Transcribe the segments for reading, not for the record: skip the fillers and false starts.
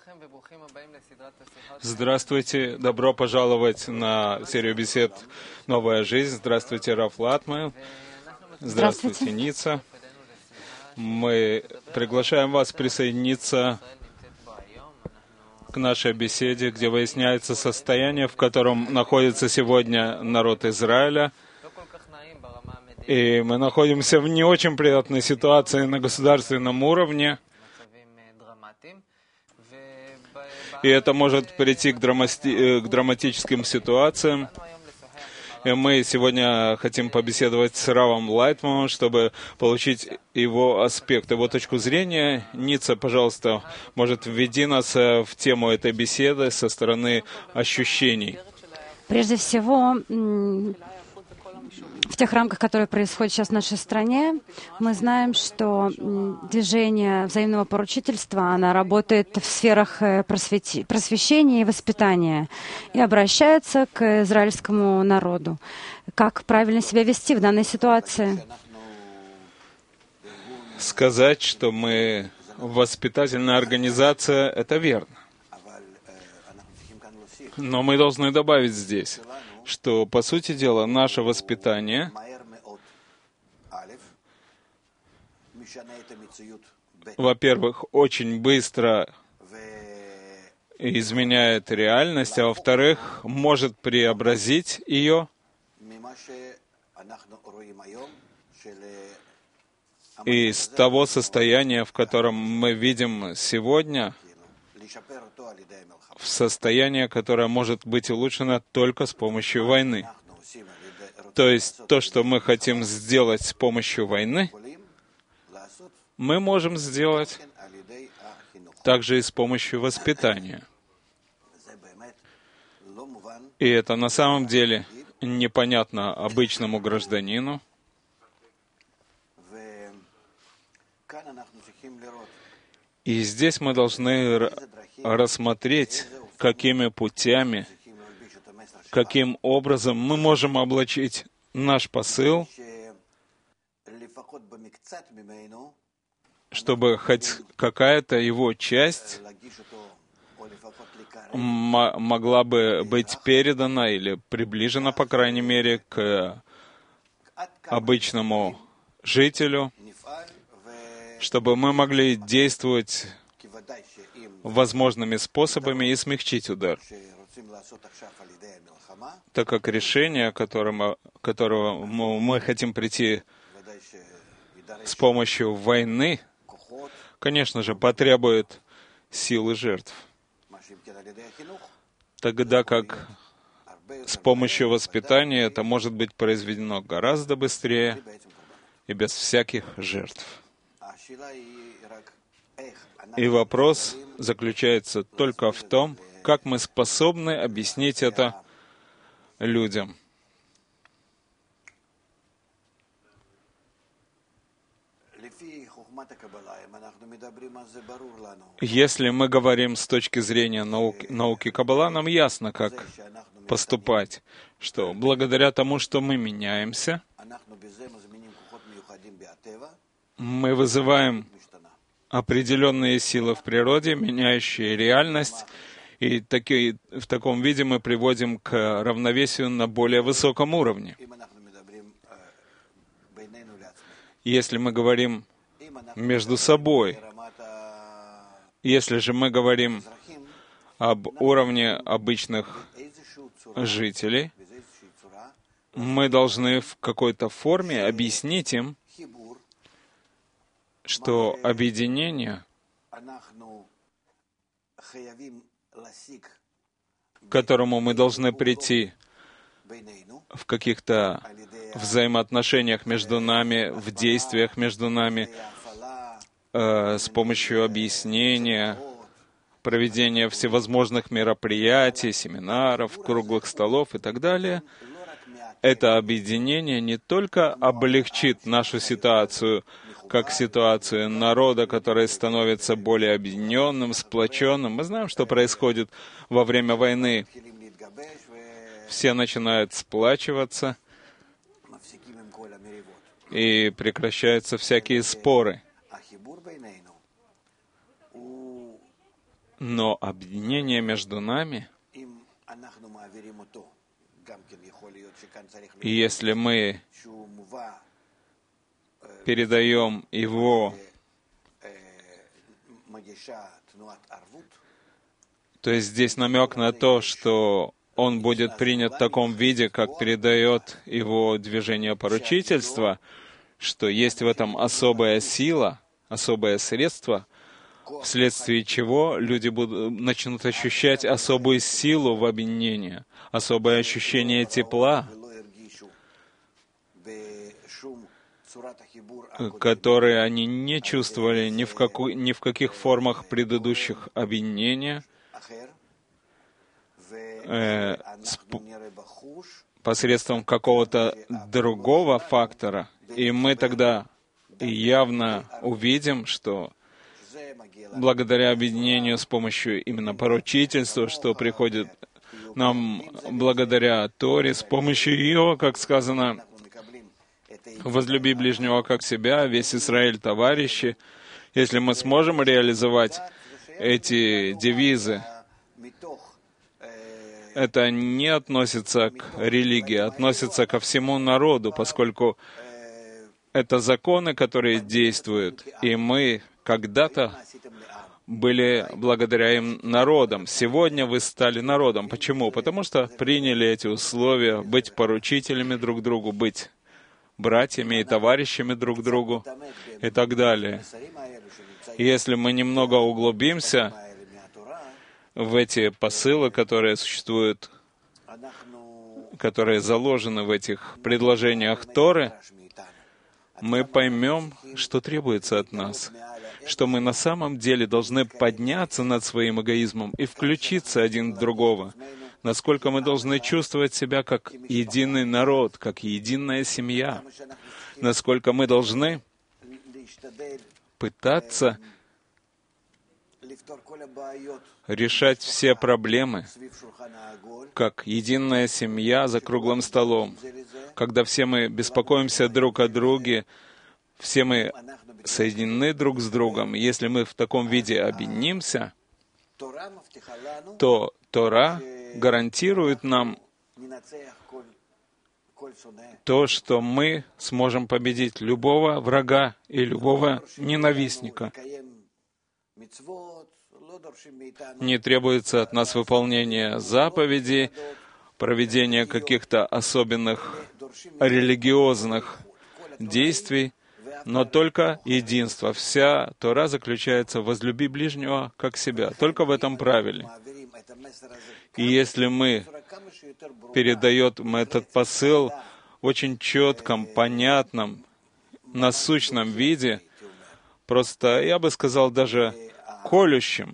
Здравствуйте, добро пожаловать на серию бесед «Новая жизнь». Здравствуйте, Раф Латман. Здравствуйте, Ница. Мы приглашаем вас присоединиться к нашей беседе, где выясняется состояние, в котором находится сегодня народ Израиля. И мы находимся в не очень приятной ситуации на государственном уровне. И это может прийти к драматическим ситуациям. И мы сегодня хотим побеседовать с Равом Лайтманом, чтобы получить его аспект, его точку зрения. Ница, пожалуйста, может, введи нас в тему этой беседы со стороны ощущений. Прежде всего, в тех рамках, которые происходят сейчас в нашей стране, мы знаем, что движение взаимного поручительства, оно работает в сферах просвещения и воспитания и обращается к израильскому народу. Как правильно себя вести в данной ситуации? Сказать, что мы воспитательная организация, это верно. Но мы должны добавить здесь, что, по сути дела, наше воспитание во-первых, очень быстро изменяет реальность, а во-вторых, может преобразить ее из того состояния, в котором мы видим сегодня, в состояние, которое может быть улучшено только с помощью войны. То есть то, что мы хотим сделать с помощью войны, мы можем сделать также и с помощью воспитания. И это на самом деле непонятно обычному гражданину. И здесь мы должны рассмотреть, какими путями, каким образом мы можем облачить наш посыл, чтобы хоть какая-то его часть могла бы быть передана или приближена, по крайней мере, к обычному жителю, чтобы мы могли действовать возможными способами и смягчить удар. Так как решение, к которому мы хотим прийти с помощью войны, конечно же, потребует сил и жертв. Тогда как с помощью воспитания это может быть произведено гораздо быстрее и без всяких жертв. И вопрос заключается только в том, как мы способны объяснить это людям. Если мы говорим с точки зрения науки Каббала, нам ясно, как поступать, что благодаря тому, что мы меняемся, мы вызываем определенные силы в природе, меняющие реальность, и в таком виде мы приводим к равновесию на более высоком уровне. Если мы говорим между собой, если же мы говорим об уровне обычных жителей, мы должны в какой-то форме объяснить им, что объединение, к которому мы должны прийти в каких-то взаимоотношениях между нами, в действиях между нами, с помощью объяснения, проведения всевозможных мероприятий, семинаров, круглых столов и так далее, это объединение не только облегчит нашу ситуацию, как ситуацию народа, который становится более объединенным, сплоченным. Мы знаем, что происходит во время войны. Все начинают сплачиваться, и прекращаются всякие споры. Но объединение между нами, и если мы передаем его, то есть здесь намек на то, что он будет принят в таком виде, как передает его движение поручительства, что есть в этом особая сила, особое средство, вследствие чего люди начнут ощущать особую силу в объединении, особое ощущение тепла, которые они не чувствовали ни в каких формах предыдущих объединения, посредством какого-то другого фактора. И мы тогда явно увидим, что благодаря объединению с помощью именно поручительства, что приходит нам благодаря Торе, с помощью ее, как сказано, «Возлюби ближнего как себя, весь Израиль товарищи». Если мы сможем реализовать эти девизы, это не относится к религии, относится ко всему народу, поскольку это законы, которые действуют, и мы когда-то были благодаря им народом. Сегодня вы стали народом. Почему? Потому что приняли эти условия быть поручителями друг другу, быть братьями и товарищами друг другу и так далее. И если мы немного углубимся в эти посылы, которые существуют, которые заложены в этих предложениях Торы, мы поймем, что требуется от нас, что мы на самом деле должны подняться над своим эгоизмом и включиться один в другого, насколько мы должны чувствовать себя как единый народ, как единая семья, насколько мы должны пытаться решать все проблемы, как единая семья за круглым столом, когда все мы беспокоимся друг о друге, все мы соединены друг с другом. Если мы в таком виде объединимся, то Тора гарантирует нам то, что мы сможем победить любого врага и любого ненавистника. Не требуется от нас выполнение заповедей, проведение каких-то особенных религиозных действий, но только единство. Вся Тора заключается в «возлюби ближнего как себя». Только в этом правиле. И если мы передаем этот посыл в очень четком, понятном, насущном виде, просто, я бы сказал, даже колющим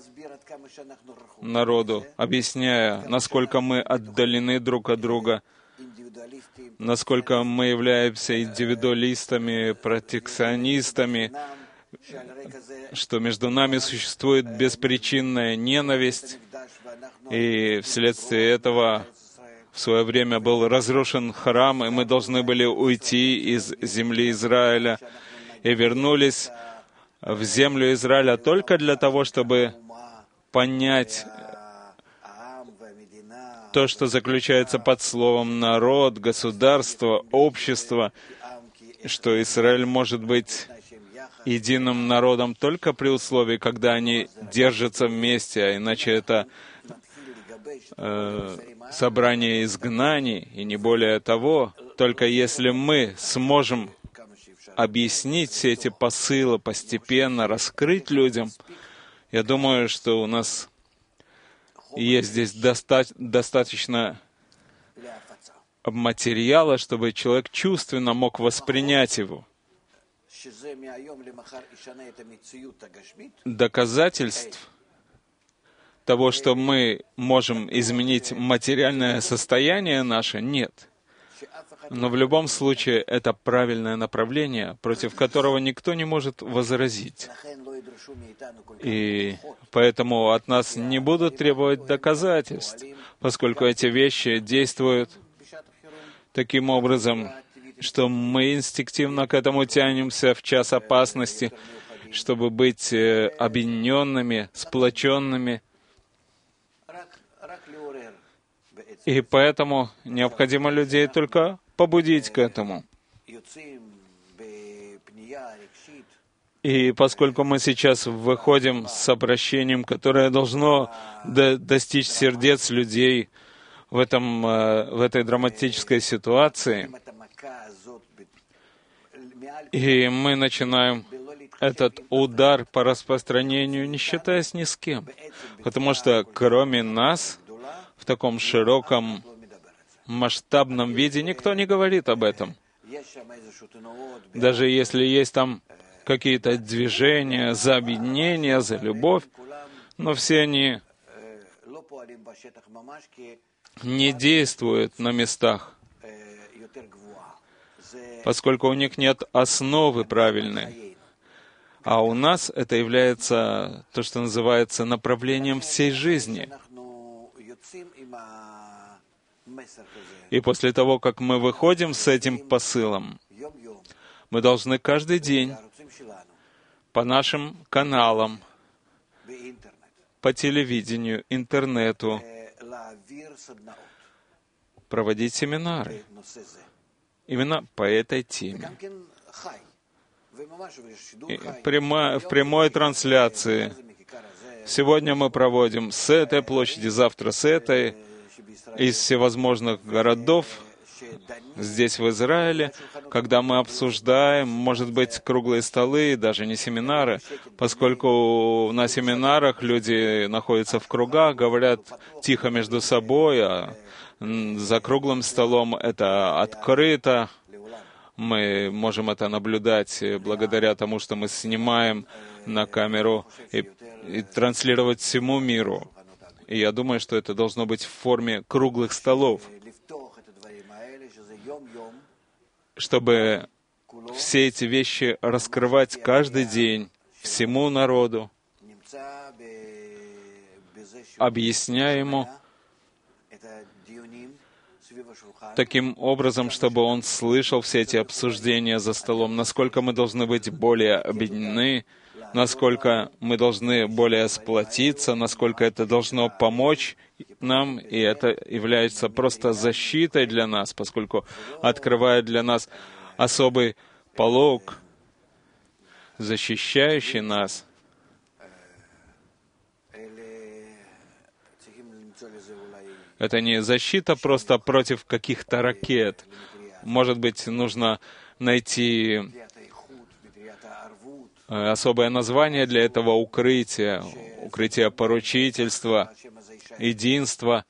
народу, объясняя, насколько мы отдалены друг от друга, насколько мы являемся индивидуалистами, протекционистами, что между нами существует беспричинная ненависть, и вследствие этого в свое время был разрушен храм, и мы должны были уйти из земли Израиля, и вернулись в землю Израиля только для того, чтобы понять то, что заключается под словом «народ», «государство», «общество», что Израиль может быть единым народом только при условии, когда они держатся вместе, а иначе это собрание изгнаний, и не более того. Только если мы сможем объяснить все эти посылы постепенно, раскрыть людям, я думаю, что у нас есть здесь достаточно материала, чтобы человек чувственно мог воспринять его. Доказательств того, что мы можем изменить материальное состояние наше, нет. Но в любом случае это правильное направление, против которого никто не может возразить. И поэтому от нас не будут требовать доказательств, поскольку эти вещи действуют таким образом, что мы инстинктивно к этому тянемся в час опасности, чтобы быть объединенными, сплоченными. И поэтому необходимо людей только побудить к этому. И поскольку мы сейчас выходим с обращением, которое должно достичь сердец людей в этой драматической ситуации, и мы начинаем этот удар по распространению, не считаясь ни с кем, потому что кроме нас, в таком широком, масштабном виде, никто не говорит об этом. Даже если есть там какие-то движения за объединение, за любовь, но все они не действуют на местах, поскольку у них нет основы правильной. А у нас это является то, что называется направлением всей жизни. И после того, как мы выходим с этим посылом, мы должны каждый день по нашим каналам, по телевидению, интернету проводить семинары именно по этой теме. В прямой трансляции. Сегодня мы проводим с этой площади, завтра с этой, из всевозможных городов, здесь, в Израиле, когда мы обсуждаем, может быть, круглые столы, даже не семинары, поскольку на семинарах люди находятся в кругах, говорят тихо между собой, а за круглым столом это открыто. Мы можем это наблюдать благодаря тому, что мы снимаем на камеру и транслировать всему миру. И я думаю, что это должно быть в форме круглых столов, чтобы все эти вещи раскрывать каждый день всему народу, объясняя ему таким образом, чтобы он слышал все эти обсуждения за столом, насколько мы должны быть более объединены, насколько мы должны более сплотиться, насколько это должно помочь нам, и это является просто защитой для нас, поскольку открывает для нас особый полог, защищающий нас. Это не защита просто против каких-то ракет. Может быть, нужно найти особое название для этого укрытия, укрытие поручительства, единства,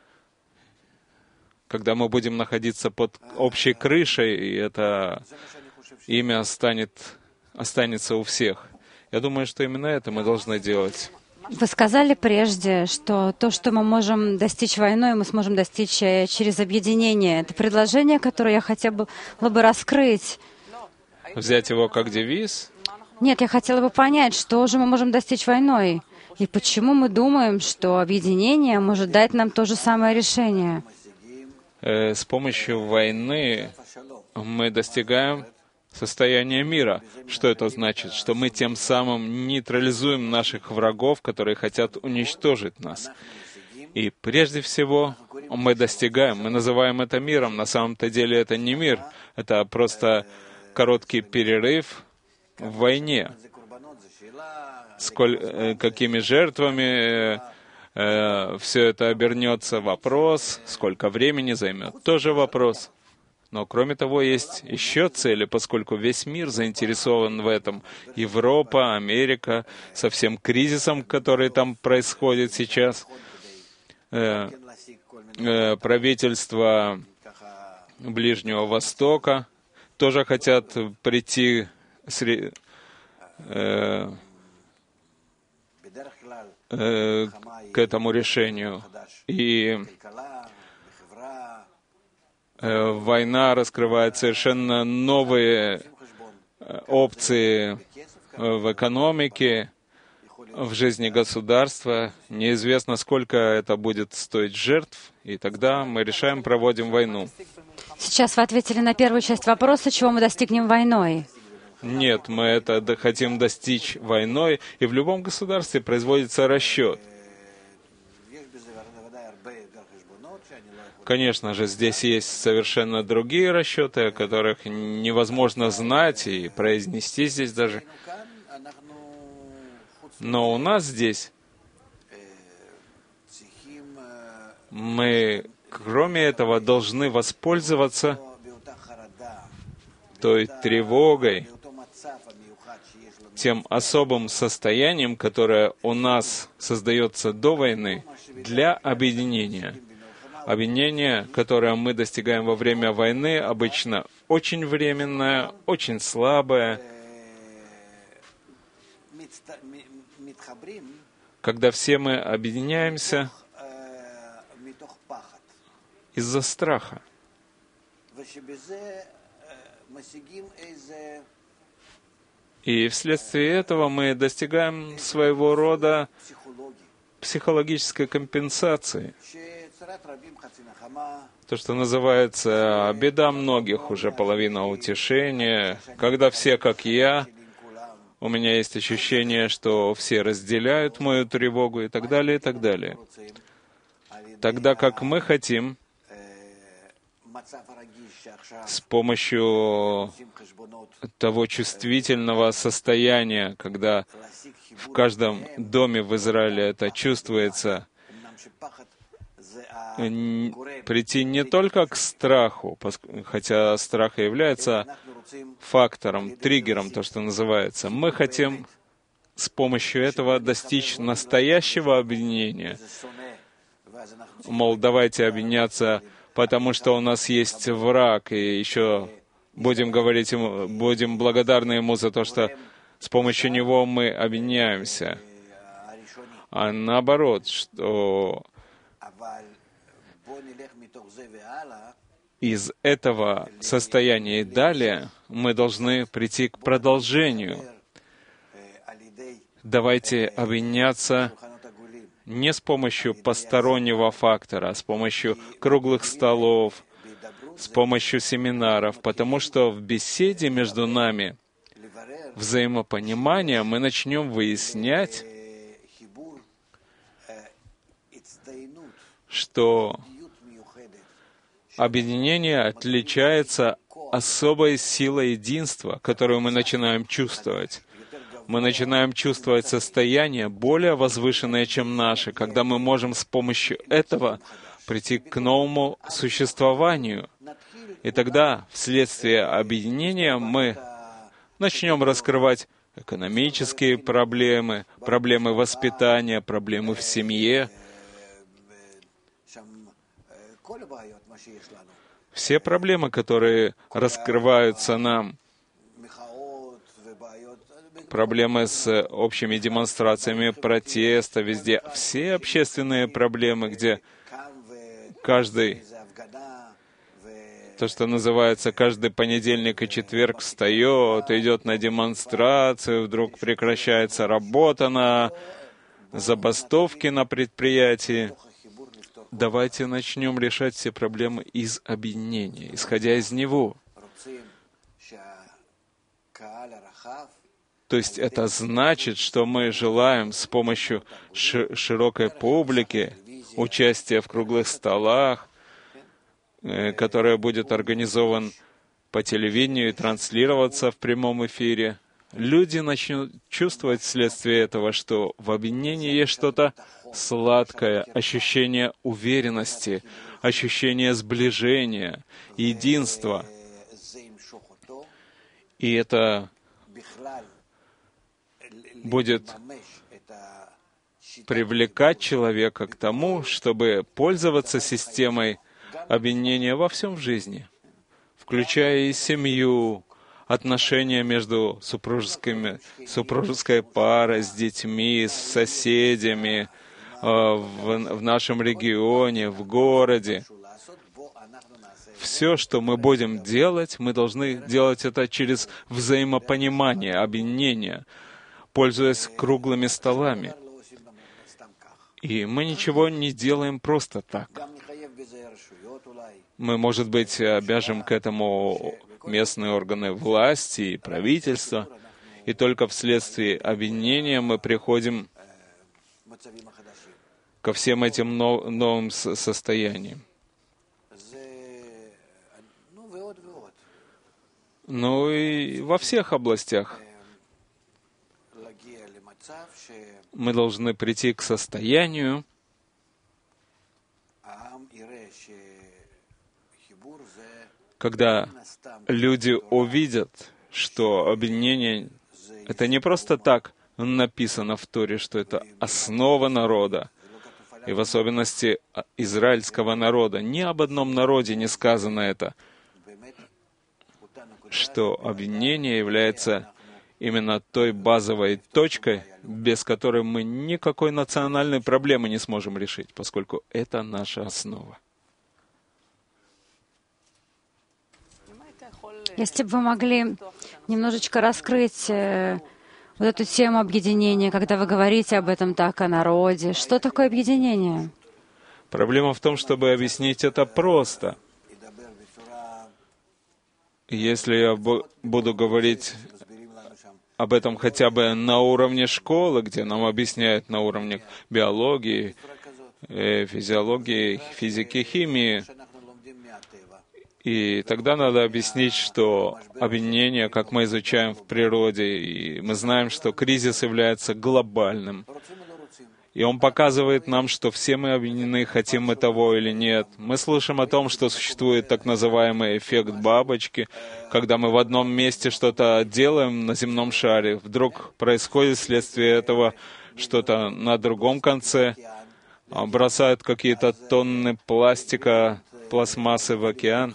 когда мы будем находиться под общей крышей, и это имя останется у всех. Я думаю, что именно это мы должны делать. Вы сказали прежде, что то, что мы можем достичь войной, мы сможем достичь через объединение. Это предложение, которое я хотела бы раскрыть. Взять его как девиз? Нет, я хотела бы понять, что же мы можем достичь войной, и почему мы думаем, что объединение может дать нам то же самое решение. С помощью войны мы достигаем состояния мира. Что это значит? Что мы тем самым нейтрализуем наших врагов, которые хотят уничтожить нас. И прежде всего мы называем это миром. На самом-то деле это не мир, это просто короткий перерыв в войне. Какими жертвами все это обернется — вопрос. Сколько времени займет — тоже вопрос. Но кроме того, есть еще цели, поскольку весь мир заинтересован в этом. Европа, Америка, со всем кризисом, который там происходит сейчас. Правительства Ближнего Востока тоже хотят прийти к этому решению. И война раскрывает совершенно новые опции в экономике, в жизни государства. Неизвестно, сколько это будет стоить жертв, и тогда мы решаем, проводим войну. Сейчас вы ответили на первую часть вопроса, чего мы достигнем войной. Нет, мы это хотим достичь войной, и в любом государстве производится расчет. Конечно же, здесь есть совершенно другие расчеты, о которых невозможно знать и произнести здесь даже. Но у нас здесь мы, кроме этого, должны воспользоваться той тревогой, тем особым состоянием, которое у нас создается до войны, для объединения. Объединение, которое мы достигаем во время войны, обычно очень временное, очень слабое. Когда все мы объединяемся из-за страха. И вследствие этого мы достигаем своего рода психологической компенсации. То, что называется «беда многих, уже половина утешения». Когда все как я, у меня есть ощущение, что все разделяют мою тревогу и так далее, и так далее. Тогда как мы хотим с помощью того чувствительного состояния, когда в каждом доме в Израиле это чувствуется, прийти не только к страху, хотя страх и является фактором, триггером, то, что называется. Мы хотим с помощью этого достичь настоящего объединения. Мол, давайте объединяться, потому что у нас есть враг, и еще будем говорить ему, будем благодарны ему за то, что с помощью него мы объединяемся. А наоборот, что из этого состояния и далее мы должны прийти к продолжению. Давайте объединяться не с помощью постороннего фактора, а с помощью круглых столов, с помощью семинаров, потому что в беседе между нами, взаимопонимания, мы начнем выяснять, что объединение отличается особой силой единства, которую мы начинаем чувствовать. Мы начинаем чувствовать состояние более возвышенное, чем наше, когда мы можем с помощью этого прийти к новому существованию. И тогда, вследствие объединения, мы начнем раскрывать экономические проблемы, проблемы воспитания, проблемы в семье. Все проблемы, которые раскрываются нам, проблемы с общими демонстрациями протеста везде, все общественные проблемы, где каждый, то, что называется, каждый понедельник и четверг встает, идет на демонстрацию, вдруг прекращается работа на забастовки на предприятии. Давайте начнем решать все проблемы из объединения, исходя из него. То есть это значит, что мы желаем с помощью широкой публики, участия в круглых столах, который будет организован по телевидению и транслироваться в прямом эфире, люди начнут чувствовать вследствие этого, что в объединении есть что-то сладкое, ощущение уверенности, ощущение сближения, единства. И это будет привлекать человека к тому, чтобы пользоваться системой объединения во всем в жизни, включая и семью, отношения между супружеской парой, с детьми, с соседями, в нашем регионе, в городе. Все, что мы будем делать, мы должны делать это через взаимопонимание, объединение, пользуясь круглыми столами. И мы ничего не делаем просто так. Мы, может быть, обяжем к этому местные органы власти и правительства. И только вследствие объединения мы приходим ко всем этим новым состояниям. Ну и во всех областях мы должны прийти к состоянию, когда люди увидят, что объединение — это не просто так написано в Торе, что это основа народа, и в особенности израильского народа. Ни об одном народе не сказано это, что объединение является именно той базовой точкой, без которой мы никакой национальной проблемы не сможем решить, поскольку это наша основа. Если бы вы могли немножечко раскрыть вот эту тему объединения, когда вы говорите об этом так, о народе. Что такое объединение? Проблема в том, чтобы объяснить это просто. Если я буду говорить об этом хотя бы на уровне школы, где нам объясняют на уровне биологии, физиологии, физики, химии, и тогда надо объяснить, что объединение, как мы изучаем в природе, и мы знаем, что кризис является глобальным. И он показывает нам, что все мы объединены, хотим мы того или нет. Мы слышим о том, что существует так называемый эффект бабочки, когда мы в одном месте что-то делаем на земном шаре, вдруг происходит вследствие этого что-то на другом конце, бросают какие-то тонны пластика, пластмассы в океан,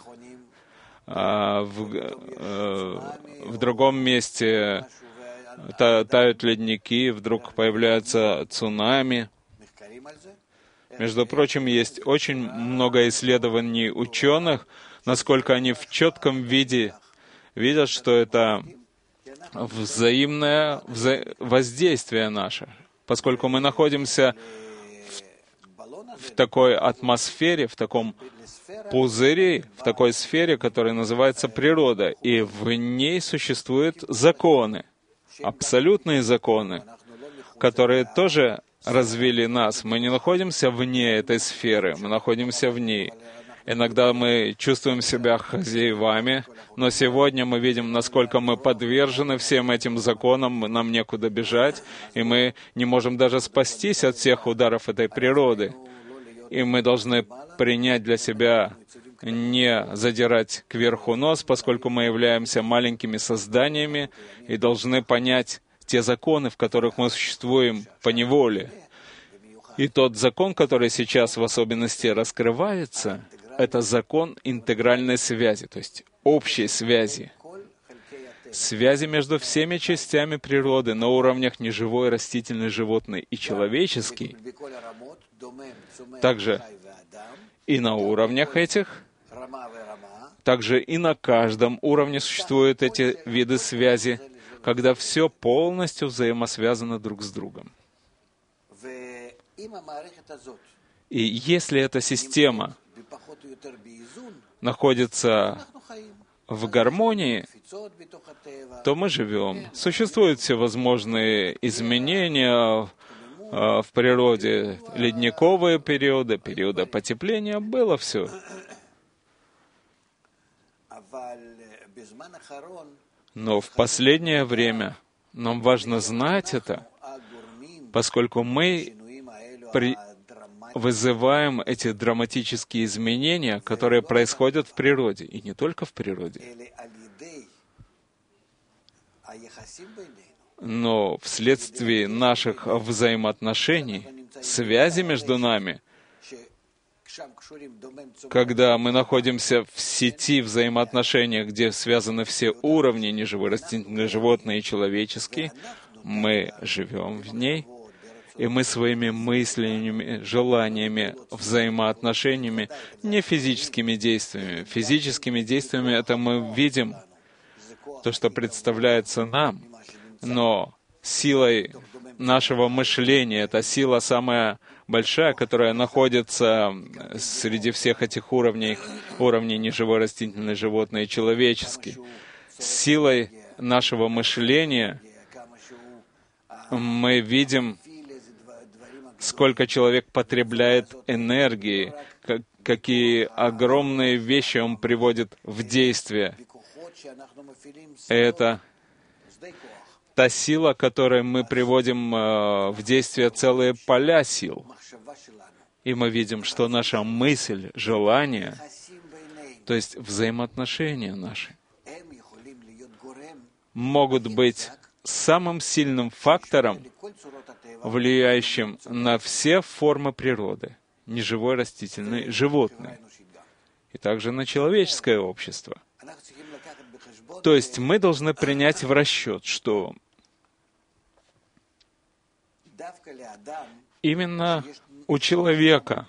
в другом месте тают ледники, вдруг появляются цунами. Между прочим, есть очень много исследований ученых, насколько они в четком виде видят, что это взаимное воздействие наше, поскольку мы находимся в такой атмосфере, в таком пузыре, в такой сфере, которая называется природа, и в ней существуют законы, абсолютные законы, которые тоже развили нас. Мы не находимся вне этой сферы, мы находимся в ней. Иногда мы чувствуем себя хозяевами, но сегодня мы видим, насколько мы подвержены всем этим законам, нам некуда бежать, и мы не можем даже спастись от всех ударов этой природы. И мы должны принять для себя не задирать кверху нос, поскольку мы являемся маленькими созданиями и должны понять те законы, в которых мы существуем поневоле. И тот закон, который сейчас в особенности раскрывается, это закон интегральной связи, то есть общей связи. Связи между всеми частями природы на уровнях неживой, растительной, животной и человеческой. Также и на уровнях этих, также и на каждом уровне существуют эти виды связи, когда все полностью взаимосвязано друг с другом. И если эта система находится в гармонии, то мы живем. Существуют всевозможные изменения в природе, ледниковые периоды, периоды потепления, было все. Но в последнее время нам важно знать это, поскольку мы вызываем эти драматические изменения, которые происходят в природе, и не только в природе, но вследствие наших взаимоотношений, связи между нами, когда мы находимся в сети взаимоотношений, где связаны все уровни, неживые, растительные, животные и человеческие, мы живем в ней, и мы своими мыслями, желаниями, взаимоотношениями, не физическими действиями. Физическими действиями это мы видим, то, что представляется нам, но силой нашего мышления. Это сила самая большая, которая находится среди всех этих уровней неживой, растительной, животной и человеческой. С силой нашего мышления мы видим, сколько человек потребляет энергии, какие огромные вещи он приводит в действие. Это та сила, которой мы приводим в действие целые поля сил. И мы видим, что наша мысль, желание, то есть взаимоотношения наши, могут быть самым сильным фактором, влияющим на все формы природы, неживой, растительной, животной, и также на человеческое общество. То есть мы должны принять в расчет, что именно у человека,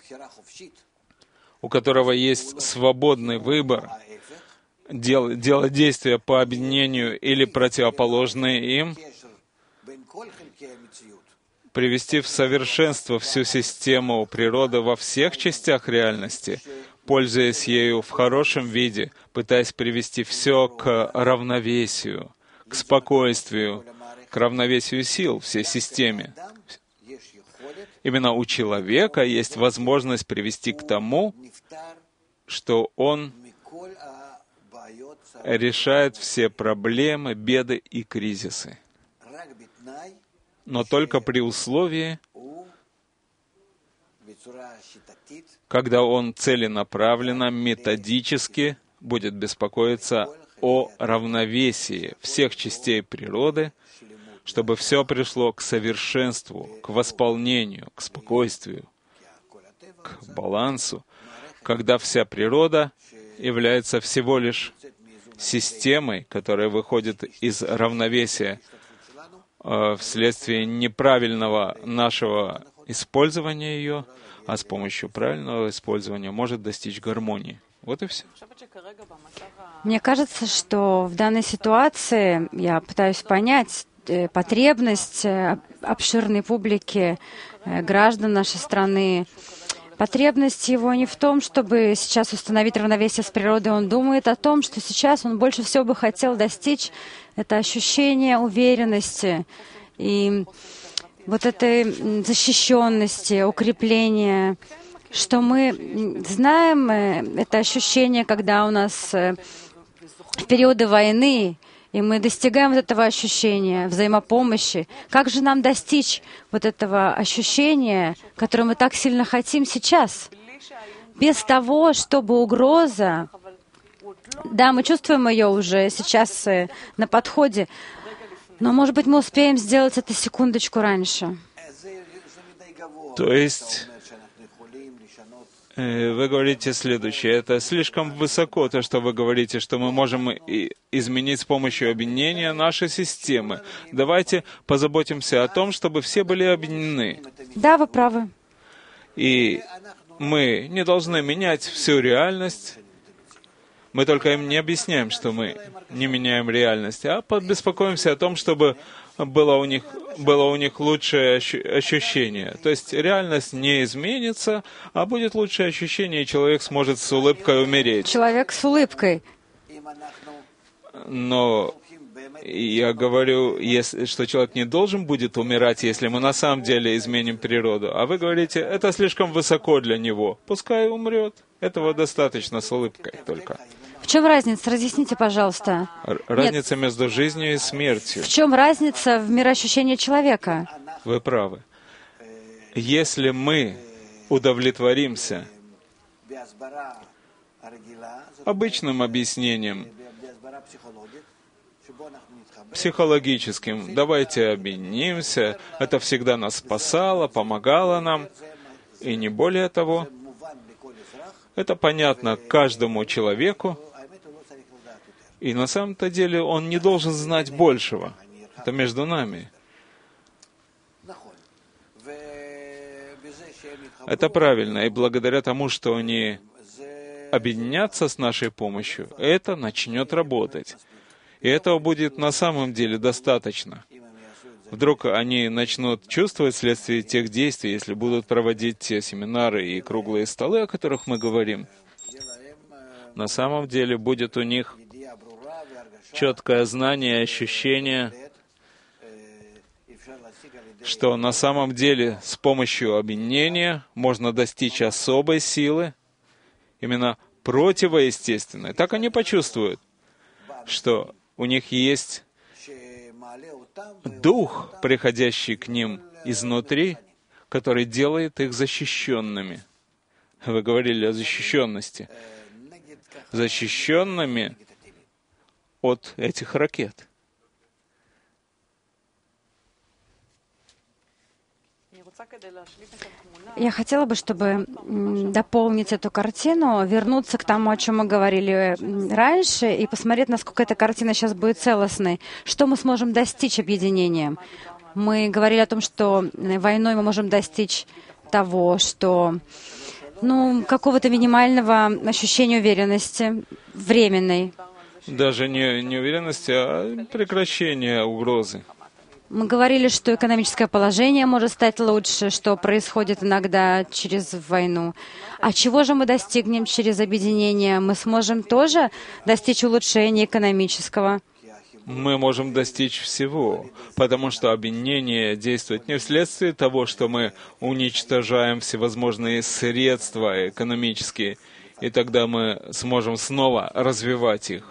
у которого есть свободный выбор, делать действия по объединению или противоположные им, привести в совершенство всю систему природы во всех частях реальности, пользуясь ею в хорошем виде, пытаясь привести все к равновесию, к спокойствию, к равновесию сил всей системе. Именно у человека есть возможность привести к тому, что он решает все проблемы, беды и кризисы. Но только при условии, когда он целенаправленно, методически будет беспокоиться о равновесии всех частей природы, чтобы все пришло к совершенству, к восполнению, к спокойствию, к балансу, когда вся природа является всего лишь системой, которая выходит из равновесия вследствие неправильного нашего использования ее, а с помощью правильного использования может достичь гармонии. Вот и все. Мне кажется, что в данной ситуации я пытаюсь понять потребность обширной публики, граждан нашей страны. Потребность его не в том, чтобы сейчас установить равновесие с природой. Он думает о том, что сейчас он больше всего бы хотел достичь это ощущение уверенности и вот этой защищенности, укрепления, что мы знаем это ощущение, когда у нас в периоды войны, и мы достигаем вот этого ощущения взаимопомощи. Как же нам достичь вот этого ощущения, которое мы так сильно хотим сейчас? Без того, чтобы угроза... Да, мы чувствуем ее уже сейчас на подходе, но, может быть, мы успеем сделать это секундочку раньше. То есть... Вы говорите следующее. Это слишком высоко, то, что вы говорите, что мы можем изменить с помощью объединения наши системы. Давайте позаботимся о том, чтобы все были объединены. Да, вы правы. И мы не должны менять всю реальность. Мы только им не объясняем, что мы не меняем реальность, а побеспокоимся о том, чтобы было у них лучшее ощущение. То есть реальность не изменится, а будет лучшее ощущение, и человек сможет с улыбкой умереть. Человек с улыбкой. Но я говорю, что человек не должен будет умирать, если мы на самом деле изменим природу. А вы говорите, это слишком высоко для него. Пускай умрет. Этого достаточно с улыбкой только. В чем разница? Разъясните, пожалуйста. Разница между жизнью и смертью. В чем разница в мироощущении человека? Вы правы. Если мы удовлетворимся обычным объяснением, психологическим, давайте объединимся, это всегда нас спасало, помогало нам, и не более того, это понятно каждому человеку, и на самом-то деле он не должен знать большего. Это между нами. Это правильно, и благодаря тому, что они объединятся с нашей помощью, это начнет работать. И этого будет на самом деле достаточно. вдруг они начнут чувствовать вследствие тех действий, если будут проводить те семинары и круглые столы, о которых мы говорим. На самом деле будет у них четкое знание и ощущение, что на самом деле с помощью объединения можно достичь особой силы, именно противоестественной. Так они почувствуют, что у них есть дух, приходящий к ним изнутри, который делает их защищенными. Вы говорили о защищенности. Защищенными от этих ракет. Я хотела бы, чтобы дополнить эту картину, вернуться к тому, о чем мы говорили раньше, и посмотреть, насколько эта картина сейчас будет целостной. Что мы сможем достичь объединением? Мы говорили о том, что войной мы можем достичь того, что какого-то минимального ощущения уверенности, временной. Даже не уверенности, а прекращения угрозы. Мы говорили, что экономическое положение может стать лучше, что происходит иногда через войну. А чего же мы достигнем через объединение? Мы сможем тоже достичь улучшения экономического. Мы можем достичь всего, потому что объединение действует не вследствие того, что мы уничтожаем всевозможные средства экономические, и тогда мы сможем снова развивать их.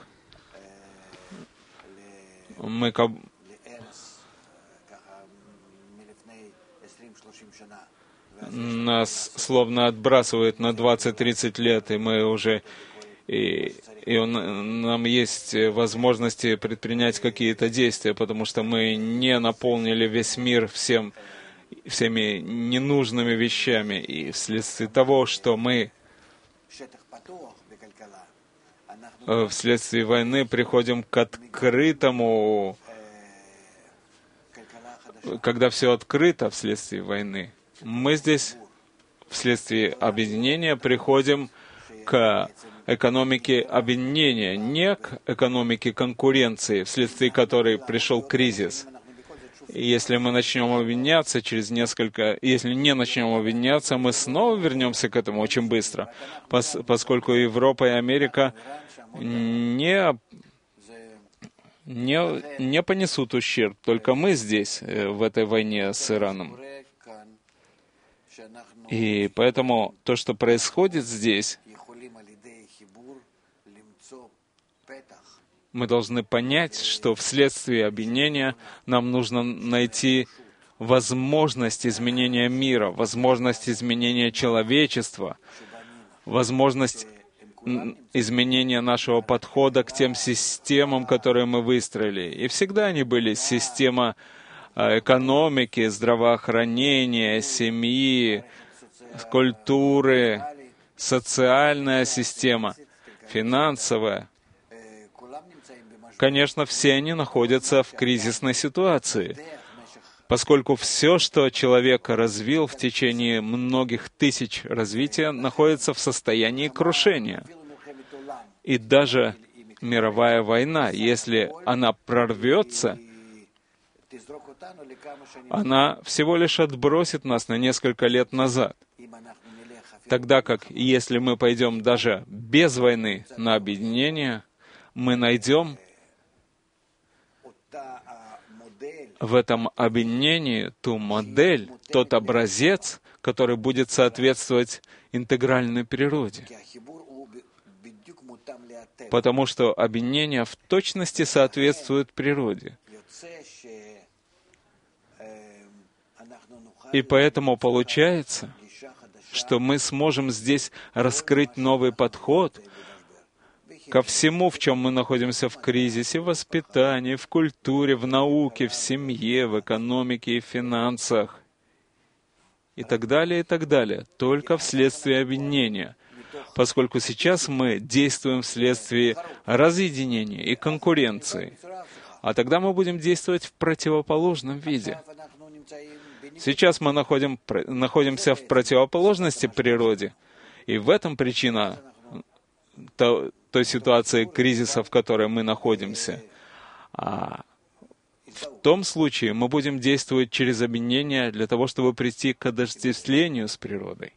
Нас словно отбрасывает на 20-30 лет, и мы уже... нам есть возможности предпринять какие-то действия, потому что мы не наполнили весь мир всеми ненужными вещами. И вследствие того, что мы вследствие войны приходим к открытому, когда все открыто вследствие войны, мы здесь вследствие объединения приходим к экономике объединения, не к экономике конкуренции, вследствие которой пришел кризис. И если мы начнем объединяться если не начнем объединяться, мы снова вернемся к этому очень быстро, поскольку Европа и Америка не понесут ущерб, только мы здесь, в этой войне с Ираном. И поэтому то, что происходит здесь, мы должны понять, что вследствие объединения нам нужно найти возможность изменения мира, возможность изменения человечества, возможность изменения нашего подхода к тем системам, которые мы выстроили. И всегда они были система экономики, здравоохранения, семьи, культуры, социальная система, финансовая. Конечно, все они находятся в кризисной ситуации, поскольку все, что человек развил в течение многих тысяч развития, находится в состоянии крушения. И даже мировая война, если она прорвется, она всего лишь отбросит нас на несколько лет назад. Тогда как, если мы пойдем даже без войны на объединение, мы найдем в этом объединении ту модель, тот образец, который будет соответствовать интегральной природе. Потому что объединение в точности соответствует природе. И поэтому получается, что мы сможем здесь раскрыть новый подход ко всему, в чем мы находимся в кризисе, в воспитании, в культуре, в науке, в семье, в экономике и финансах, и так далее, только вследствие объединения, поскольку сейчас мы действуем вследствие разъединения и конкуренции, а тогда мы будем действовать в противоположном виде. Сейчас мы находимся в противоположности природе, и в этом причина той ситуации кризиса, в которой мы находимся. в том случае мы будем действовать через объединение для того, чтобы прийти к отождествлению с природой.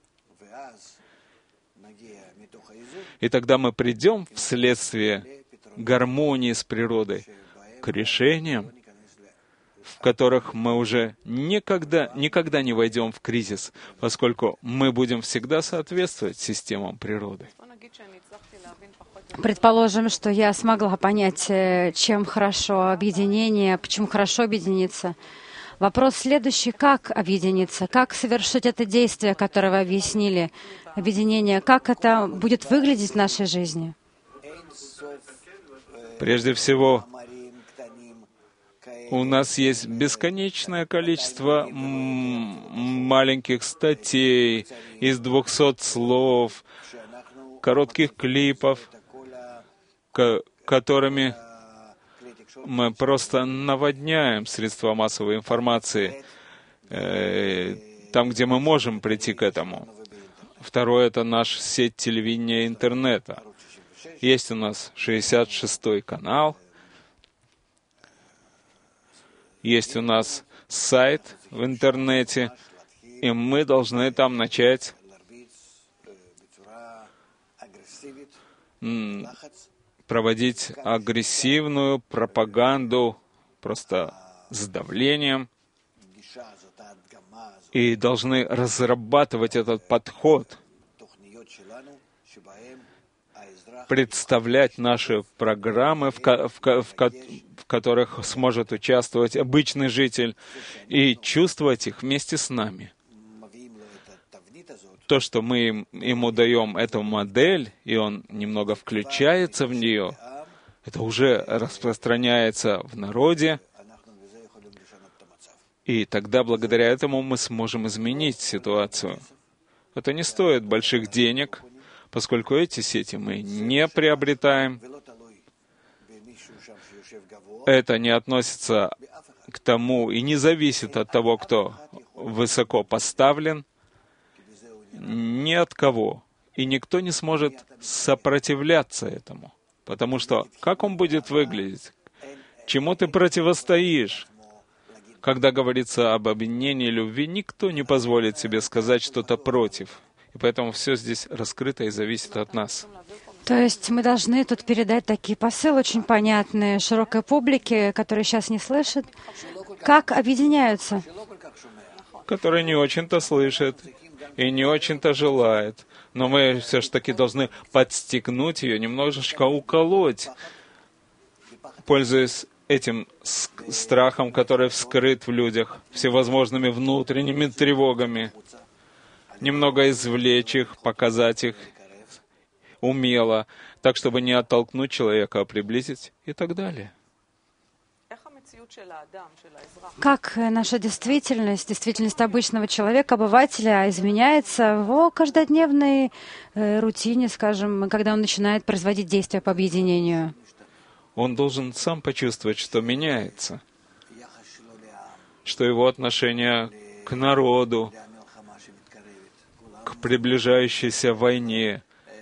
И тогда мы придем вследствие гармонии с природой к решениям, в которых мы уже никогда не войдем в кризис, поскольку мы будем всегда соответствовать системам природы. Предположим, что я смогла понять, чем хорошо объединение, почему хорошо объединиться. Вопрос следующий: как объединиться, как совершить это действие, которое вы объяснили, объединение, как это будет выглядеть в нашей жизни? Прежде всего, у нас есть бесконечное количество маленьких статей из 200 слов, коротких клипов, которыми мы просто наводняем средства массовой информации, там, где мы можем прийти к этому. Второе — это наша сеть телевидения интернета. Есть у нас 66-й канал, есть у нас сайт в интернете, и мы должны там начать проводить агрессивную пропаганду просто с давлением, и должны разрабатывать этот подход, представлять наши программы, в которых сможет участвовать обычный житель, и чувствовать их вместе с нами. То, что мы ему даем эту модель, и он немного включается в нее, это уже распространяется в народе, и тогда благодаря этому мы сможем изменить ситуацию. Это не стоит больших денег, поскольку эти сети мы не приобретаем. Это не относится к тому и не зависит от того, кто высоко поставлен, ни от кого. И никто не сможет сопротивляться этому. Потому что как он будет выглядеть? Чему ты противостоишь? Когда говорится об объединении любви, никто не позволит себе сказать что-то против. И поэтому все здесь раскрыто и зависит от нас. То есть мы должны тут передать такие посылы очень понятные широкой публике, которая сейчас не слышит, как объединяются. Которые не очень-то слышат и не очень-то желает. Но мы все же таки должны подстегнуть ее, немножечко уколоть, пользуясь этим страхом, который вскрыт в людях, всевозможными внутренними тревогами, немного извлечь их, показать их умело, так, чтобы не оттолкнуть человека, а приблизить и так далее. Как наша действительность обычного человека, обывателя, изменяется в его каждодневной рутине, скажем, когда он начинает производить действия по объединению? Он должен сам почувствовать, что меняется, что его отношение к народу, к приближающейся войне,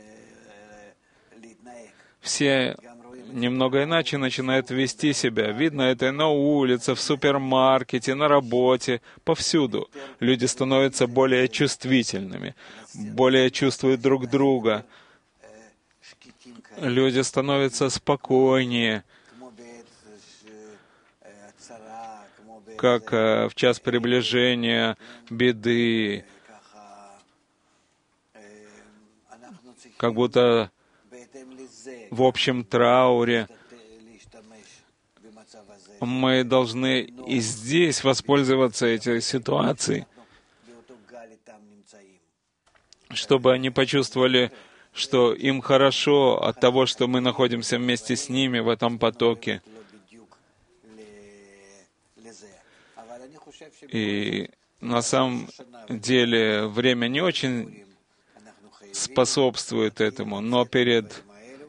все немного иначе начинают вести себя. Видно это и на улице, в супермаркете, на работе, повсюду. Люди становятся более чувствительными, более чувствуют друг друга. Люди становятся спокойнее, как в час приближения беды, как будто в общем трауре. Мы должны и здесь воспользоваться этой ситуацией, чтобы они почувствовали, что им хорошо от того, что мы находимся вместе с ними в этом потоке. И на самом деле время не очень способствует этому, но перед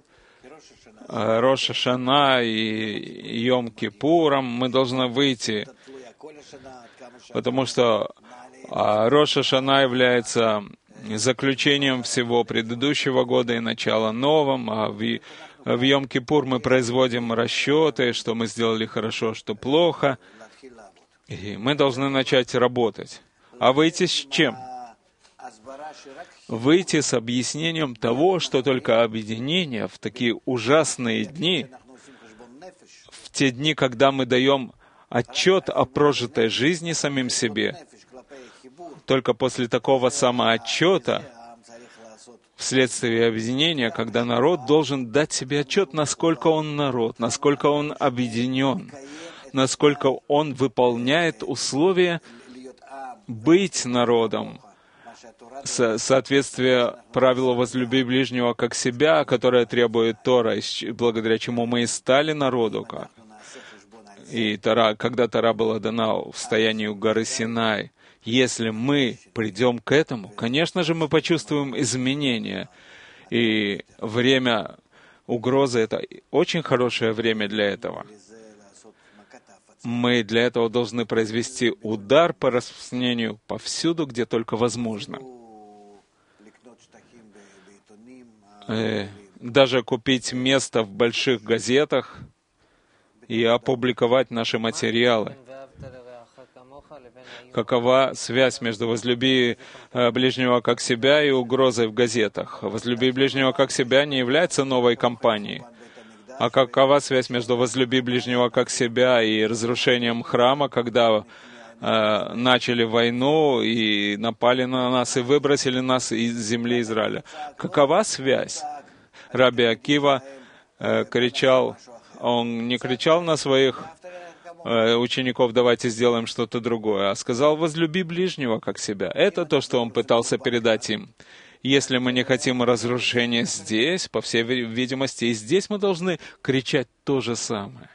Рош ха-Шана и Йом-Кипуром мы должны выйти, потому что Рош ха-Шана является заключением всего предыдущего года и начало новым, а В Йом-Кипур мы производим расчеты, что мы сделали хорошо, что плохо, и мы должны начать работать. А выйти с чем? Выйти с объяснением того, что только объединение в такие ужасные дни, в те дни, когда мы даем отчет о прожитой жизни самим себе, только после такого самоотчета, вследствие объединения, когда народ должен дать себе отчет, насколько он народ, насколько он объединен, насколько он выполняет условия быть народом, соответствие правилу «возлюби ближнего как себя», которое требует Тора, благодаря чему мы и стали народу. И Тора, когда Тора была дана в состоянии горы Синай, если мы придем к этому, конечно же, мы почувствуем изменения. И время угрозы — это очень хорошее время для этого. Мы для этого должны произвести удар по распространению повсюду, где только возможно. Даже купить место в больших газетах и опубликовать наши материалы. Какова связь между «возлюби ближнего как себя» и угрозой в газетах? «Возлюби ближнего как себя» не является новой кампанией. А какова связь между «возлюби ближнего как себя» и разрушением храма, когда начали войну и напали на нас и выбросили нас из земли Израиля? Какова связь? Раби Акива кричал, он не кричал на своих учеников: «Давайте сделаем что-то другое», а сказал: «Возлюби ближнего как себя». Это то, что он пытался передать им. Если мы не хотим разрушения здесь, по всей видимости, и здесь мы должны кричать то же самое.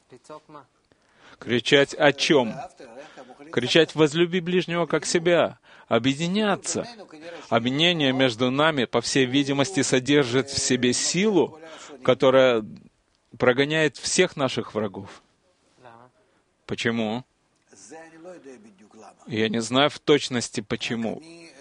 Кричать о чем? Кричать: «Возлюби ближнего как себя». Объединяться. Объединение между нами, по всей видимости, содержит в себе силу, которая прогоняет всех наших врагов. Почему? Я не знаю в точности, почему.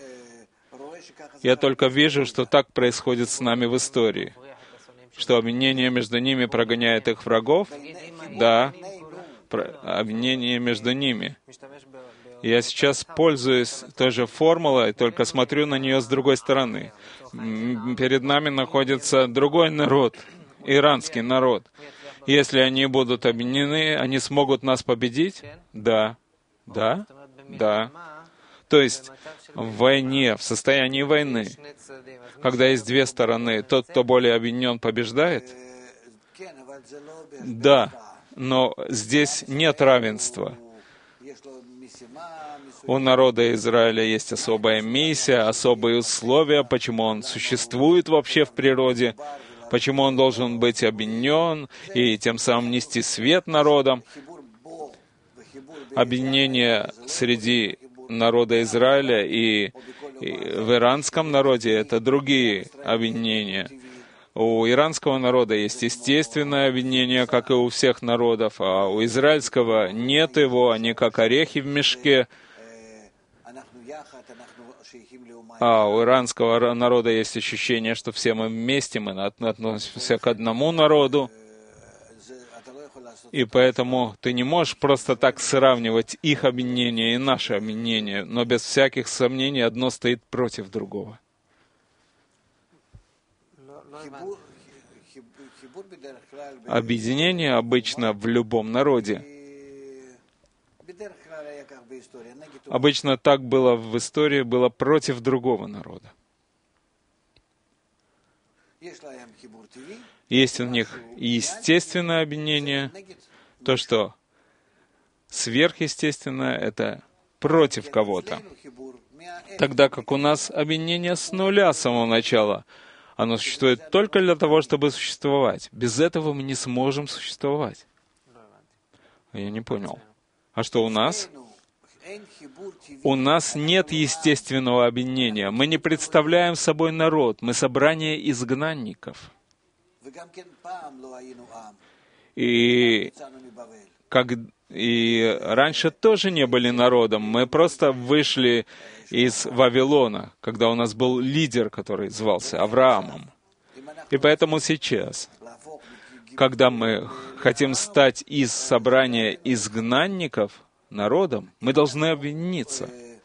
Я только вижу, что так происходит с нами в истории. Что объединение между ними прогоняет их врагов? Да, объединение между ними. Я сейчас пользуюсь той же формулой, только смотрю на нее с другой стороны. Перед нами находится другой народ, иранский народ. Если они будут объединены, они смогут нас победить? Да. Да? Да. То есть в войне, в состоянии войны, когда есть две стороны, тот, кто более объединен, побеждает? Да, но здесь нет равенства. У народа Израиля есть особая миссия, особые условия, почему он существует вообще в природе, почему он должен быть объединен и тем самым нести свет народам. Объединение среди народа Израиля и в иранском народе — это другие объединения. У иранского народа есть естественное объединение, как и у всех народов, а у израильского нет его, они как орехи в мешке. А у иранского народа есть ощущение, что все мы вместе, мы относимся к одному народу. И поэтому ты не можешь просто так сравнивать их объединение и наше объединение, но без всяких сомнений одно стоит против другого. Объединение обычно в любом народе. Обычно так было в истории, было против другого народа. Есть у них естественное объединение, то, что сверхъестественное — это против кого-то. Тогда как у нас объединение с нуля с самого начала. Оно существует только для того, чтобы существовать. Без этого мы не сможем существовать. Я не понял. А что у нас? У нас нет естественного объединения. Мы не представляем собой народ. Мы собрание изгнанников. И раньше тоже не были народом. Мы просто вышли из Вавилона, когда у нас был лидер, который звался Авраамом. И поэтому сейчас когда мы хотим стать из собрания изгнанников народом, мы должны объединиться.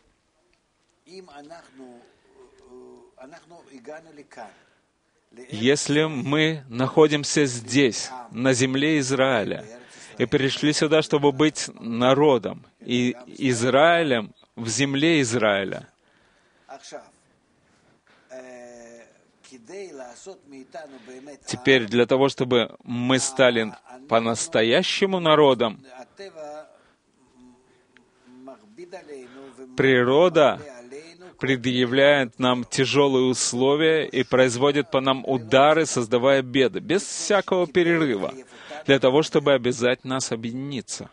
Если мы находимся здесь, на земле Израиля, и пришли сюда, чтобы быть народом, и Израилем в земле Израиля, теперь для того, чтобы мы стали по-настоящему народом, природа предъявляет нам тяжелые условия и производит по нам удары, создавая беды, без всякого перерыва, для того, чтобы обязать нас объединиться.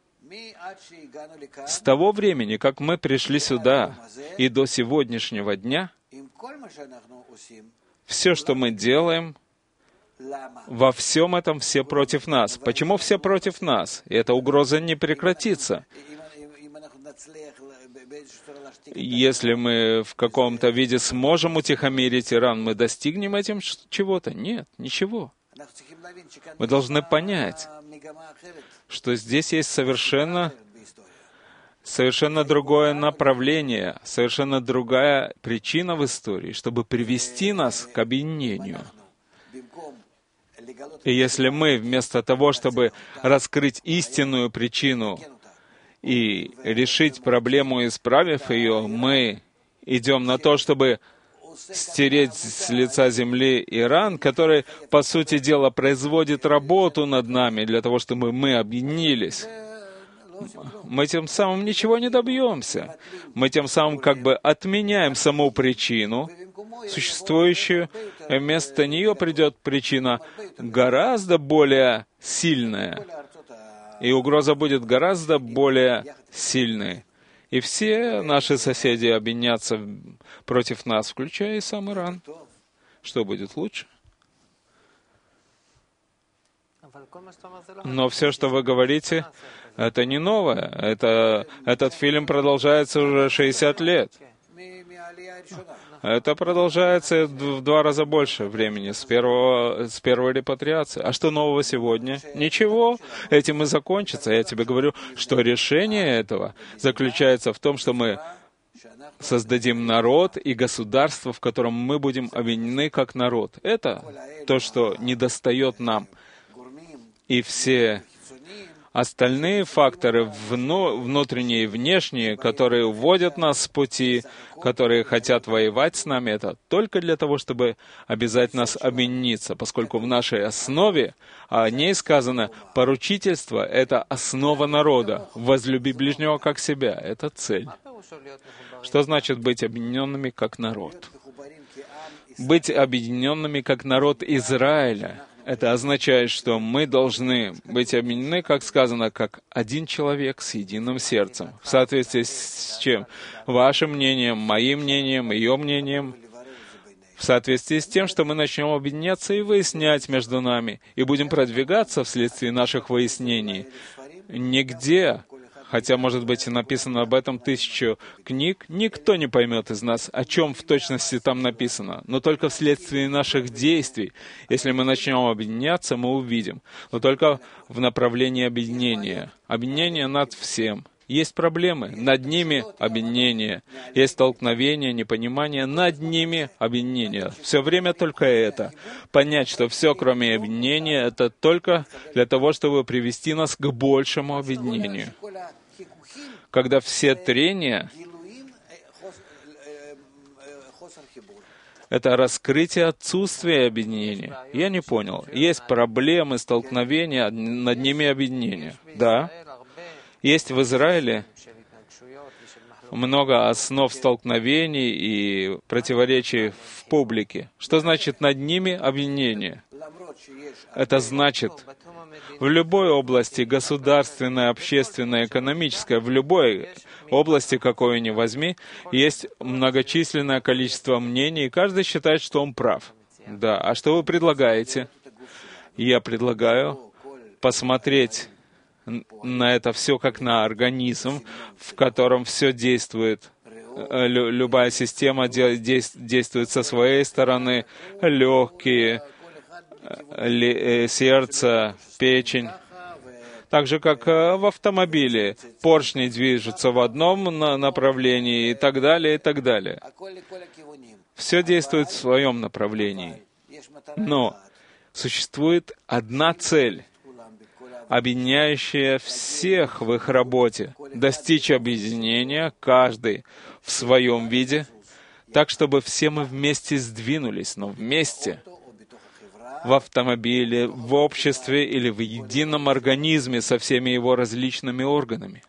С того времени, как мы пришли сюда, и до сегодняшнего дня, все, что мы делаем, во всем этом все против нас. Почему все против нас? И эта угроза не прекратится. Если мы в каком-то виде сможем утихомирить Иран, мы достигнем этим чего-то? Нет, ничего. Мы должны понять, что здесь есть совершенно другое направление, совершенно другая причина в истории, чтобы привести нас к объединению. И если мы вместо того, чтобы раскрыть истинную причину и решить проблему, исправив ее, мы идем на то, чтобы стереть с лица земли Иран, который, по сути дела, производит работу над нами для того, чтобы мы объединились. Мы тем самым ничего не добьемся. Мы тем самым как бы отменяем саму причину, существующую, и вместо нее придет причина гораздо более сильная. И угроза будет гораздо более сильной. И все наши соседи объединятся против нас, включая и сам Иран. Что будет лучше? Но все, что вы говорите, это не новое. Этот фильм продолжается уже 60 лет. Это продолжается в 2 раза больше времени, с первой репатриации. А что нового сегодня? Ничего. Этим и закончится. Я тебе говорю, что решение этого заключается в том, что мы создадим народ и государство, в котором мы будем объединены как народ. Это то, что недостает нам. И все остальные факторы, внутренние и внешние, которые уводят нас с пути, которые хотят воевать с нами, это только для того, чтобы обязать нас объединиться, поскольку в нашей основе, о ней сказано, поручительство — это основа народа. Возлюби ближнего как себя — это цель. Что значит быть объединенными как народ? Быть объединенными как народ Израиля — это означает, что мы должны быть объединены, как сказано, как один человек с единым сердцем. В соответствии с чем? Вашим мнением, моим мнением, ее мнением. В соответствии с тем, что мы начнем объединяться и выяснять между нами, и будем продвигаться вследствие наших выяснений. Нигде, хотя, может быть, и написано об этом 1000 книг, никто не поймет из нас, о чем в точности там написано. Но только вследствие наших действий, если мы начнем объединяться, мы увидим. Но только в направлении объединения. Объединение над всем. Есть проблемы, над ними объединение. Есть столкновения, непонимание, над ними объединение. Все время только это. Понять, что все, кроме объединения, это только для того, чтобы привести нас к большему объединению. Когда все трения — это раскрытие отсутствия объединения. Я не понял. Есть проблемы, столкновения, над ними объединение. Да. Есть в Израиле много основ столкновений и противоречий в публике. Что значит над ними объединение? Это значит, в любой области, государственной, общественной, экономической, в любой области, какой ни возьми, есть многочисленное количество мнений, и каждый считает, что он прав. Да. А что вы предлагаете? Я предлагаю посмотреть на это все как на организм, в котором все действует. Любая система действует со своей стороны, легкие, сердце, печень. Так же, как в автомобиле. Поршни движутся в одном направлении и так далее, и так далее. Все действует в своем направлении. Но существует одна цель, объединяющая всех в их работе, достичь объединения, каждый в своем виде, так, чтобы все мы вместе сдвинулись, но вместе, в автомобиле, в обществе или в едином организме со всеми его различными органами.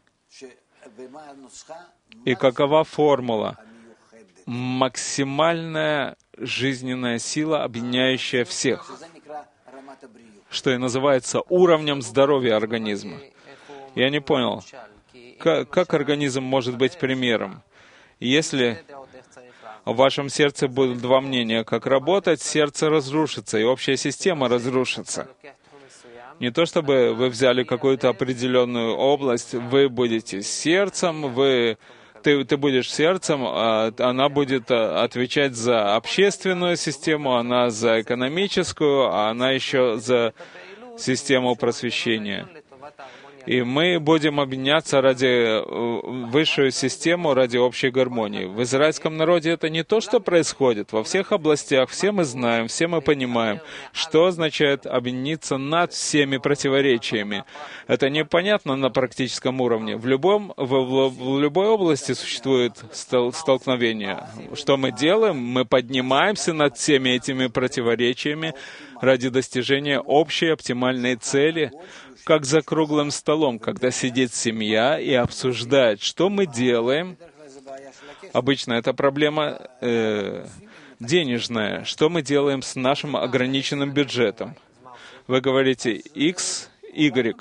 И какова формула? Максимальная жизненная сила, объединяющая всех, что и называется уровнем здоровья организма. Я не понял, как организм может быть примером? Если в вашем сердце будут два мнения, как работать, сердце разрушится, и общая система разрушится. Не то чтобы вы взяли какую-то определенную область, вы будете сердцем, ты будешь сердцем, а она будет отвечать за общественную систему, она за экономическую, а она еще за систему просвещения. И мы будем объединяться ради высшую систему, ради общей гармонии. В израильском народе это не то, что происходит. Во всех областях все мы знаем, все мы понимаем, что означает объединиться над всеми противоречиями. Это непонятно на практическом уровне. В любой области существует столкновение. Что мы делаем? Мы поднимаемся над всеми этими противоречиями ради достижения общей оптимальной цели, как за круглым столом, когда сидит семья и обсуждает, что мы делаем. Обычно это проблема денежная. Что мы делаем с нашим ограниченным бюджетом? Вы говорите X, Y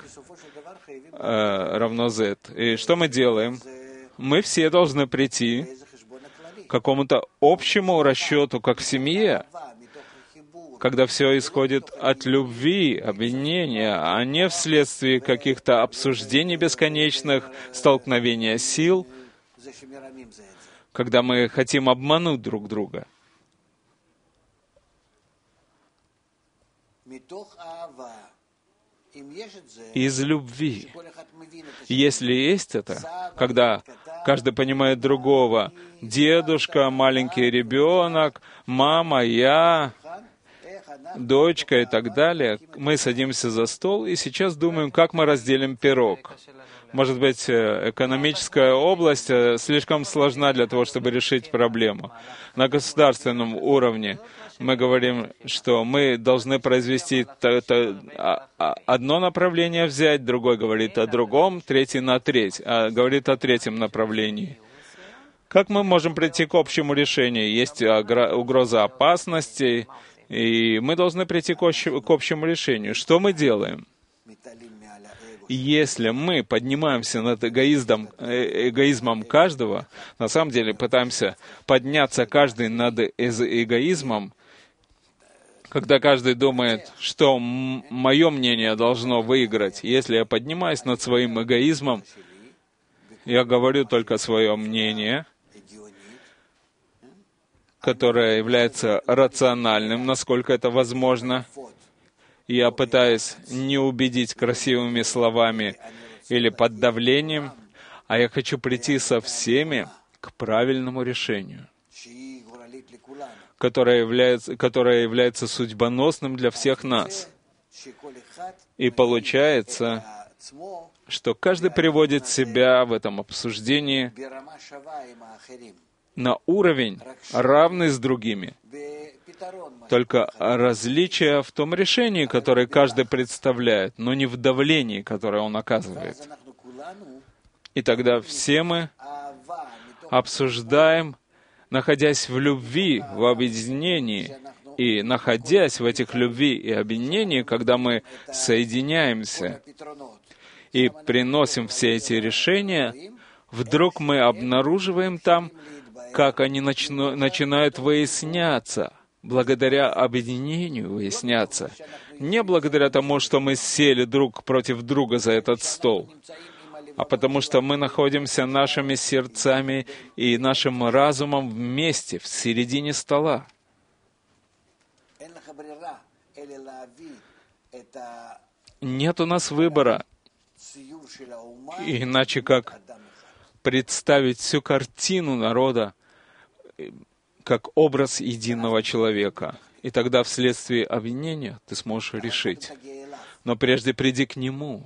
равно Z. И что мы делаем? Мы все должны прийти к какому-то общему расчету, как в семье, когда все исходит от любви, объединения, а не вследствие каких-то обсуждений бесконечных, столкновения сил, когда мы хотим обмануть друг друга. Из любви. Если есть это, когда каждый понимает другого, дедушка, маленький ребенок, мама, я, дочка и так далее, мы садимся за стол и сейчас думаем, как мы разделим пирог. Может быть, экономическая область слишком сложна для того, чтобы решить проблему. На государственном уровне мы говорим, что мы должны произвести одно направление взять, другой говорит о другом, третий говорит о третьем направлении. Как мы можем прийти к общему решению? Есть угроза опасностей, и мы должны прийти к общему решению. Что мы делаем? Если мы поднимаемся над эгоизмом каждого, на самом деле пытаемся подняться каждый над эгоизмом, когда каждый думает, что мое мнение должно выиграть, если я поднимаюсь над своим эгоизмом, я говорю только свое мнение, которое является рациональным, насколько это возможно. Я пытаюсь не убедить красивыми словами или под давлением, а я хочу прийти со всеми к правильному решению, которое является судьбоносным для всех нас. И получается, что каждый приводит себя в этом обсуждении на уровень, равный с другими. Только различие в том решении, которое каждый представляет, но не в давлении, которое он оказывает. И тогда все мы обсуждаем, находясь в любви, в объединении, и находясь в этих любви и объединении, когда мы соединяемся и приносим все эти решения, вдруг мы обнаруживаем там, как они начинают выясняться, благодаря объединению выясняться, не благодаря тому, что мы сели друг против друга за этот стол, а потому что мы находимся нашими сердцами и нашим разумом вместе, в середине стола. Нет у нас выбора, иначе как представить всю картину народа как образ единого человека. И тогда вследствие обвинения ты сможешь решить. Но прежде приди к Нему.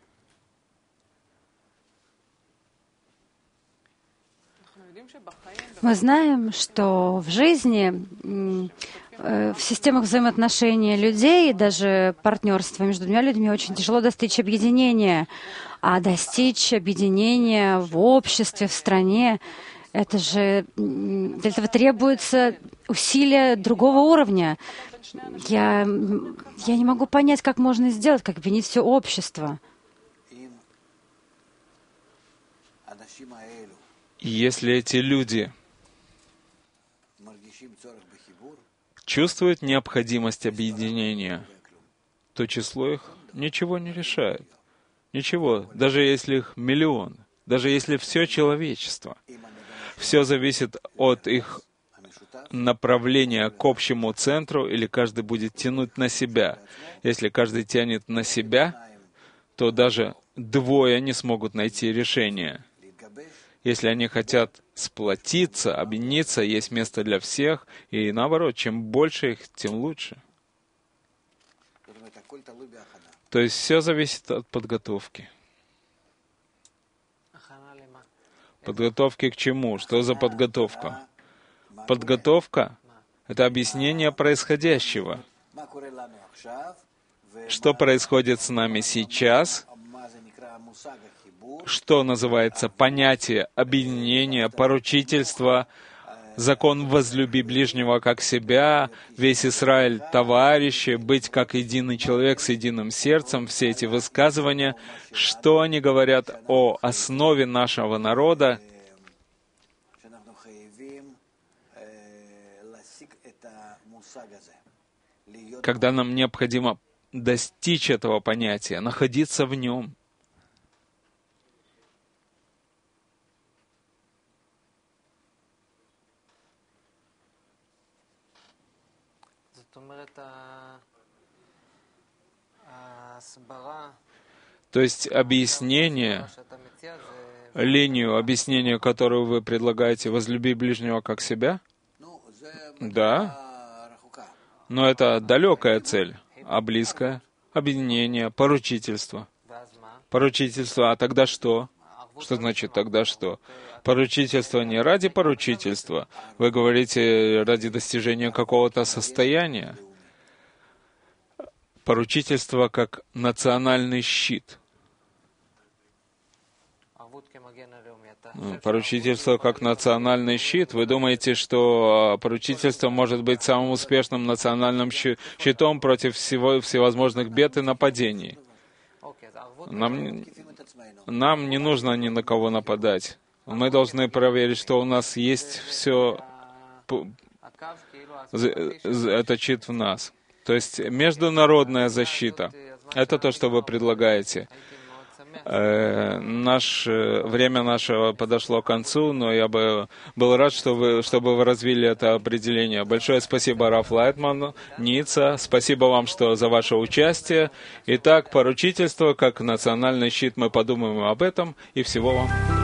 Мы знаем, что в жизни, в системах взаимоотношений людей, даже партнерства между двумя людьми, очень тяжело достичь объединения. А достичь объединения в обществе, в стране, это же для этого требуется усилия другого уровня. Я не могу понять, как можно сделать, как объединить все общество. Если эти люди чувствуют необходимость объединения, то число их ничего не решает. Ничего, даже если их миллион, даже если все человечество. Все зависит от их направления к общему центру, или каждый будет тянуть на себя. Если каждый тянет на себя, то даже двое не смогут найти решение. Если они хотят сплотиться, объединиться, есть место для всех, и наоборот, чем больше их, тем лучше. То есть все зависит от подготовки. Подготовки к чему? Что за подготовка? Подготовка — это объяснение происходящего. Что происходит с нами сейчас? Что называется понятие объединения, поручительства, закон «возлюби ближнего как себя», весь Израиль товарищи, быть как единый человек с единым сердцем, все эти высказывания, что они говорят о основе нашего народа, когда нам необходимо достичь этого понятия, находиться в нем. То есть объяснение, линию объяснения, которую вы предлагаете, «возлюби ближнего как себя», да, но это далекая цель, а близкая — объединение, поручительство. Поручительство, а тогда что? Что значит тогда что? Поручительство не ради поручительства. Вы говорите ради достижения какого-то состояния. Поручительство как национальный щит. Поручительство как национальный щит. Вы думаете, что поручительство может быть самым успешным национальным щитом против всевозможных бед и нападений? Нам не нужно ни на кого нападать. Мы должны проверить, что у нас есть все, этот щит в нас. То есть международная защита. Это то, что вы предлагаете. Время наше подошло к концу, но я бы был рад, чтобы вы развили это определение. Большое спасибо Раф Лайтману, Ницца. Спасибо вам за ваше участие. Итак, поручительство как национальный щит. Мы подумаем об этом. И всего вам.